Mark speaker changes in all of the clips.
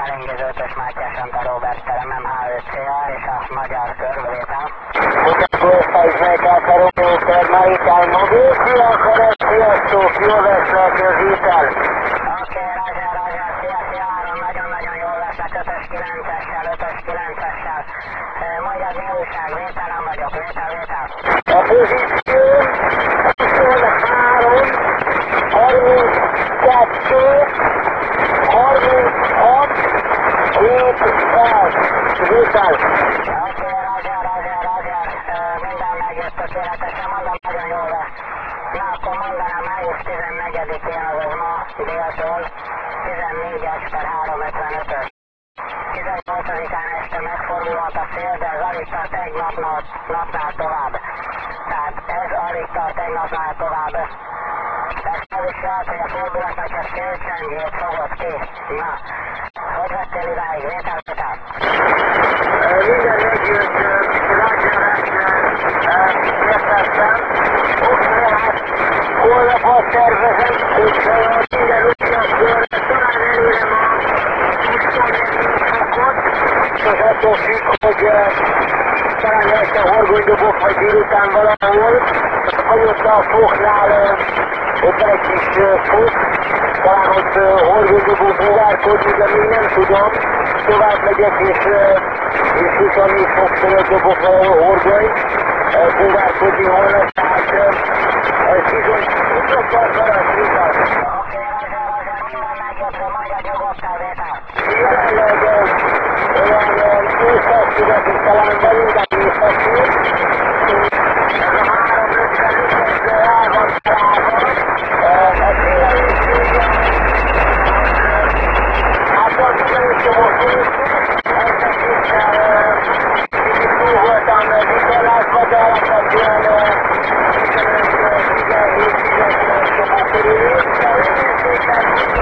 Speaker 1: Elengedő 5-ös Mátyás Antal Róbert terem MH5CA és a magyar körvétel.
Speaker 2: Golfaj Zsajkát a Róbert Maritán mobil, sziasztok, jó vesznek közétel.
Speaker 1: Oké, Roger, szia, nagyon-nagyon jól veszek 5-ös 9-essel, 5-ös 9-essel. Magyar mi újság, vételen vagyok, vétel.
Speaker 2: A pozíció 23, 32, 36, 700, vétel.
Speaker 1: Oké, Roger, minden megjött tökéletesen, mondom, nagyon jól lesz. Na, akkor mondanám május 14-én, azaz ma déltől 14-es per 355-ös. 18-án este megfordulhat a szél, de ez alig tart egy napnál tovább. Tehát ez alig tart egy napnál tovább. Ez az is az, hogy a fordulatnak a szélcsendjét fogod ki. Na, hogy vettél idáig? Vétel?
Speaker 2: Minden megjött, értettem. Oké, hát holnap tervezem, hogy minden ugyanakkor talán elérem a 24 fokot, és az attól függ, hogy talán este horgonydobok, vagy délután valahol, vagy ott a foknál ott egy kis fok, talán ott horgonydobok búvárkodni, de még nem tudom, tovább megyek, és 24 fok fölött dobok horgonyt, búvárkodni holnap, tehát ez bizony sokkal faradt igaz.
Speaker 1: Oké, Roger, minden megjött, magyar nyugodtan vétel.
Speaker 2: Jelenleg olyan észak-nyugatig talán belünkben északul, ez a 350 el van találva, a szélelősége, hát a bizonyosomokhoz, ezek kicsit túl voltam vitorlázva, de alapvetően 17-19 szomok körül, de a hőmérséklet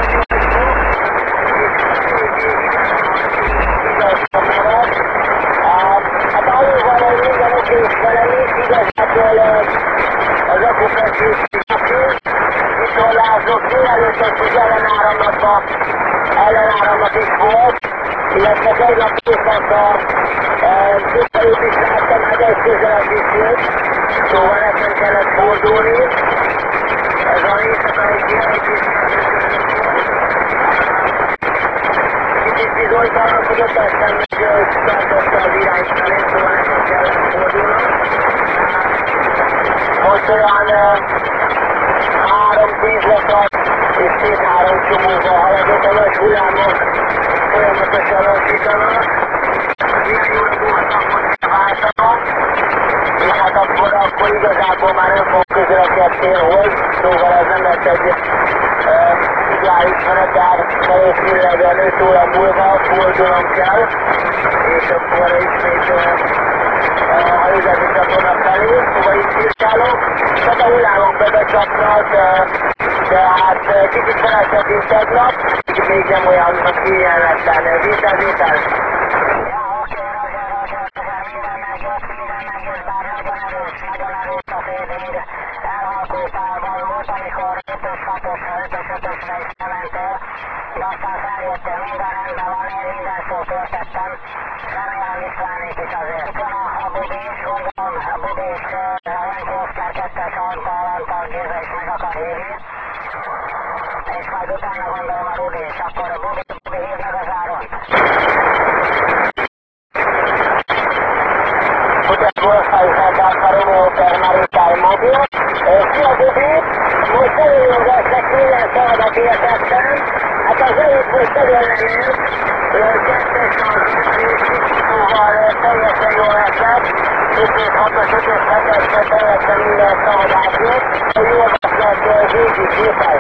Speaker 2: hát alulvaló minden oké és felelés, igazából az akufesztés oké, vitorlázok, mielőtt egy kis ellenáramlat is volt, illetve egy nap készlet a délelőtt is láttam, hát egy közelebb is jött, szóval nekem kellett fordulni. Ez a éjszaka egy ilyen kis kicsit bizonytalankodott, aztán meg tartotta az irány felé, szóval nekem kellett fordulnom. Most olyan 3-10 lepart és 2-3 csomóval haladott, a nagy hullámok folyamatosan lassítanak. Irányulóban akkor váltanak, és hát akkor igazából már nem fog közeledni a célhoz, szóval ez nem lesz egy ideális menet, tehát valószínűleg 5 óra múlva fordulnom kell, és akkor ismét a üzleti csatorna felé, szóval itt cirkálok, tehát a hullámok bebecsapnak, de hát kicsit felesett, mint tegnap, még nem olyan kényelmetlen. Vétel.
Speaker 1: Ja, oké, Roger, minden megjött, bár nagyon erős a félig. Elhalkultál volt, amikor 5-ös 6-osra, 5-ös 5-ösre is bementél, de aztán feljöttél, minden rendben van, én minden szót értettem. Remélem viszlánék is azért. A Budés, gondolom, a Budés, Lenki Oszkár 2-es Antal Géza is meg akar hívni. És majd utána gondolom a Rudi, és akkor a Budi hív meg az Áront.
Speaker 2: Golfaj Zsajkát a Róbert Maritán mobil. Szia Budi! Most nagyon veszek, minden szavadat értettem. Hát az előtt most nagyon nem ért. 2-es szóval teljesen jól veszek. 5-ös 6-os, 5-ös 7-esre teljesen minden szavadát jött. Jól veszek végig, vétel.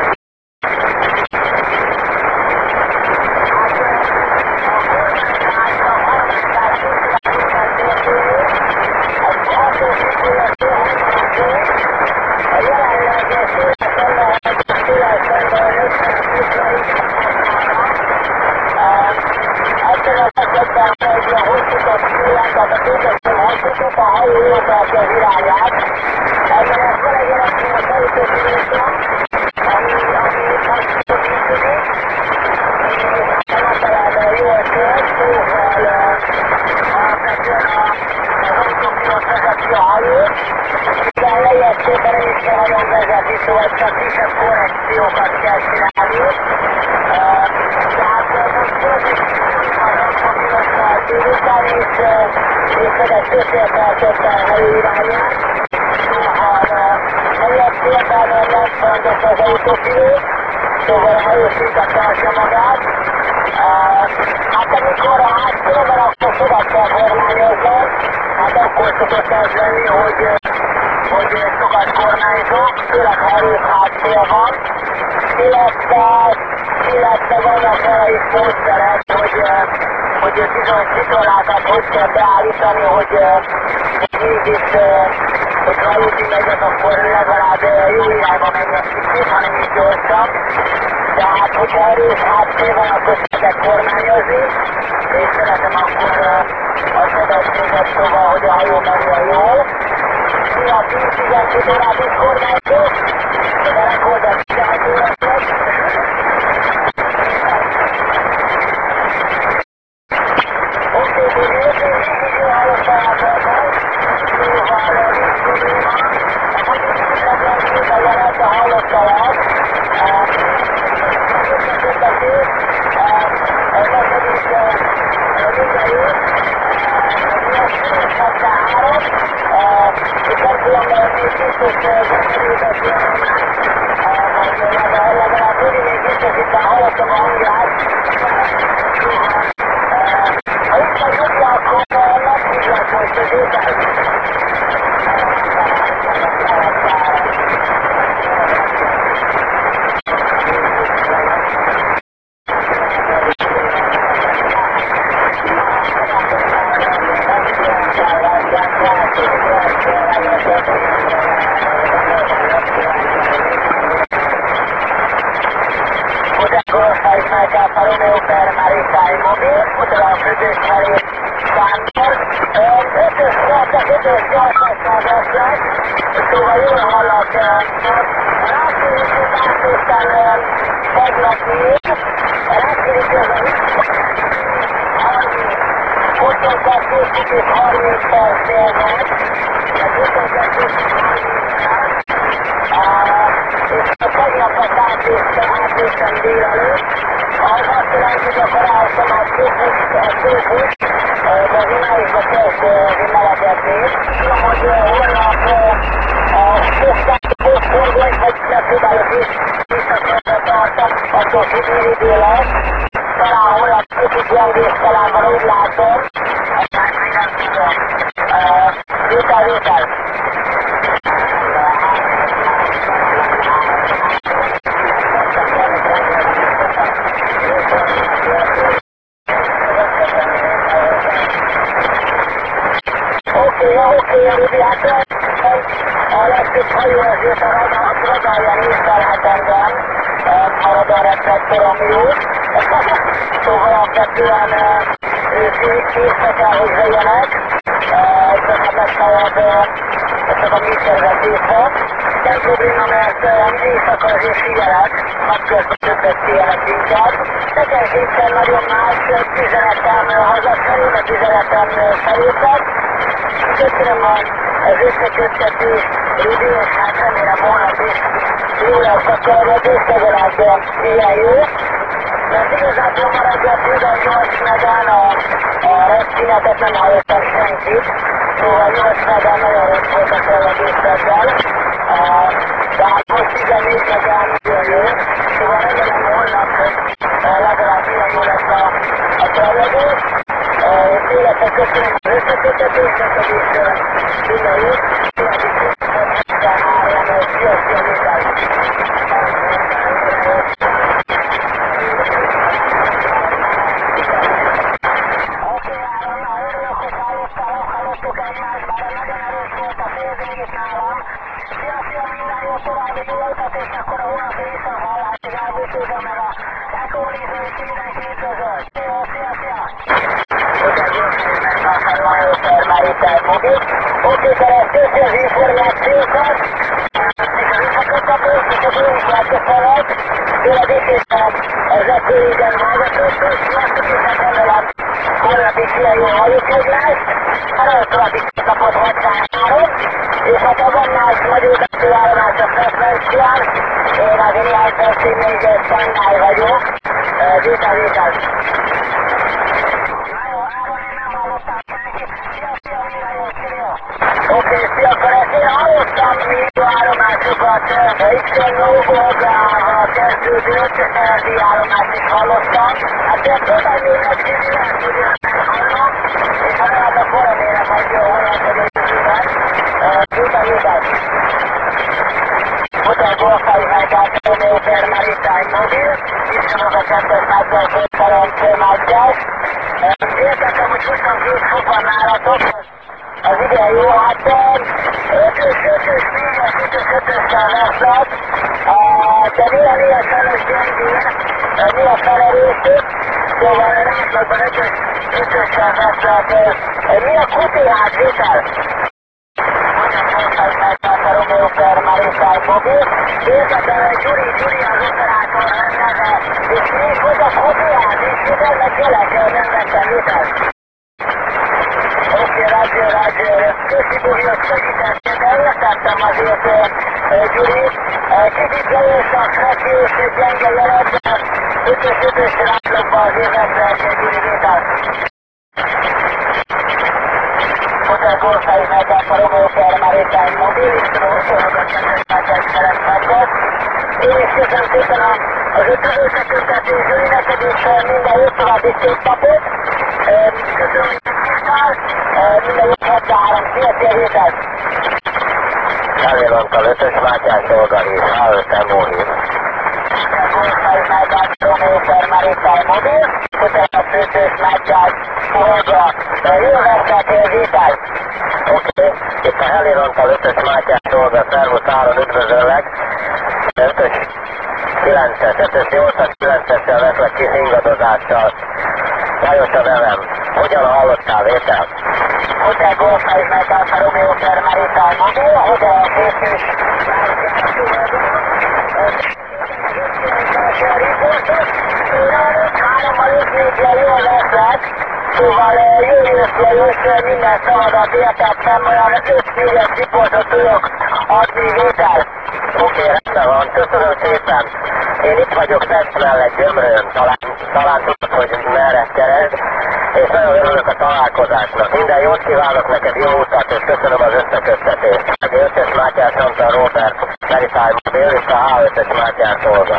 Speaker 2: A hajó jól tartja az irányát. Ezzel a felegyeleknél a beütésülésre, ami most működik, és nem találta szóval csak kisebb korrekciókat kell csinálni. Tehát most délután és egy közérteltetlen helyirányán. Szóval helyett értelmen nem fontos az autópilót, szóval a hajószintet tartja magát. Hát amikor a háttérben akkor sokat kell kormányoznom, hát akkor szokott az lenni, hogy sokat kormányzok, főleg ha erős háttér van, illetve vannak vele is módszerek, hogy bizony citronlákat hogy kell beállítani, hogy mégis, hogyha úti megyek, akkor legalább jó irányba menjek kicsit, hanem is gyorsan. Tehát, hogyha erős háttér van, akkor szeretek kormányozni, és szeretem akkor a sebességet, szóval, hogy a hajó menjen jól. Mi a 10-12 órát is kormányzok, de rekordban 16 órát. Oké, végig jól hallottam a kormány, szóval nincs probléma. A jelentre hallottalak. És ha van más nagyobb állomás a frekvencián, Alpesti, még Shanghai vagyok. Vitel. Oké, szia Ferenc, én hallottam videóállomásokat, X-en Nógódával kezdődött, díjállomást is hallottam. Hát én próbálj még megkérni, lehet, hogy én meghallom, és ha lehet, akkor remélem, hogy holland vagy egy jövőben. Vitel. Hotel Golfai Megát, Romeo per Maritime Mobil, Istenov a 2-es Mátyás, Ferenc Mátyás. Értettem, hogy 22 fok van nálatok. Az igen jó, hát 5-ös, 4-es, 5-össel lesznek, de néha sajnos gyengén, néha felerőszik, szóval én átlagban 5-össel lesznek. Mi a kutyád, Vitel? A Romeo per Maritime Mobil. Értettem, hogy Gyuri az operátor lenne, de és mi hogy a kutyád, és Vitelnek tényleg nem vettem, Vitel. Oké, Roger. Köszi, Gyuri, hogy segítettél, de értettem azért, Gyuri. Kicsit leülsek neki, és gyenge jelentre, 5-ös átlagban azért lesznek, Gyuri, Vitel. Hotel Golfai Megát, a Romeo per Maritime Mobil, és a 22-es Mátyás Ferenc Mátyás. Én is köszönöm szépen az összeköttetést, Gyuri, neked is minden jót, további szép napot. Köszönöm, hogy megírtál, minden jót, 73, szia, Vitel.
Speaker 3: Eléromtal 5-ös Mátyás Dolgari, H5 Móhív.
Speaker 2: Golfai Megát, Romeo per Maritime Mobil, Hotel 5-ös Mátyás Dolga. Jó vesztetél, Vitel.
Speaker 3: Oké, itt a Helirontal 5-ös Mátyás Dolga, szervusz Áron, üdvözöllek. 5-ös 9-es, 5-ös 8-as 9-essel veszlek kis ingadozással. Lajos a nevem. Hogyan hallottál, Vitel?
Speaker 2: Hotel Golfai Megát, a Romeo per Maritime Mobil, Hotel 5-ös Én arra 3-4-re jól leszek, szóval jöjjön, minden szavadat értettem, olyan 5-4-es riportot tudok adni, Vitel.
Speaker 3: Oké, rendben van, köszönöm szépen. Én itt vagyok Pest mellett Gyömrőn, talán tudod, hogy merre keresd, és nagyon örülök a találkozásnak. Minden jót kívánok neked, jó utat, és köszönöm az összeköttetést. A 5-ös Mátyás Antal Robert Maritime Mobil és a H5-ös Mátyás Dolga.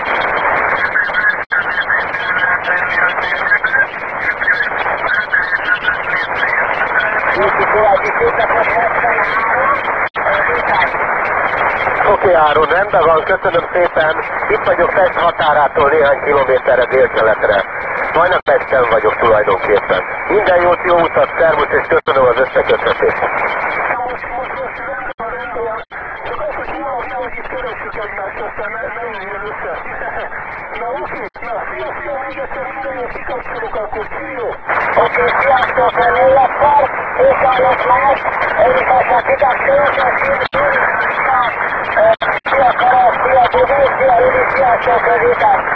Speaker 3: Oké, Áron, rendben van, köszönöm szépen. Itt vagyok Pest határától néhány kilométerre délkeletre. Majdnem Pesten vagyok tulajdonképpen. Minden jót, jó utat, szervusz, és köszönöm az összeköttetést.
Speaker 2: Oké, sziasztok, még egyszer, és hallok más, én is aztán kikapcsolok, és szia Ferenc, szia Gyuri, szia Rudi, sziasztok, Vitel.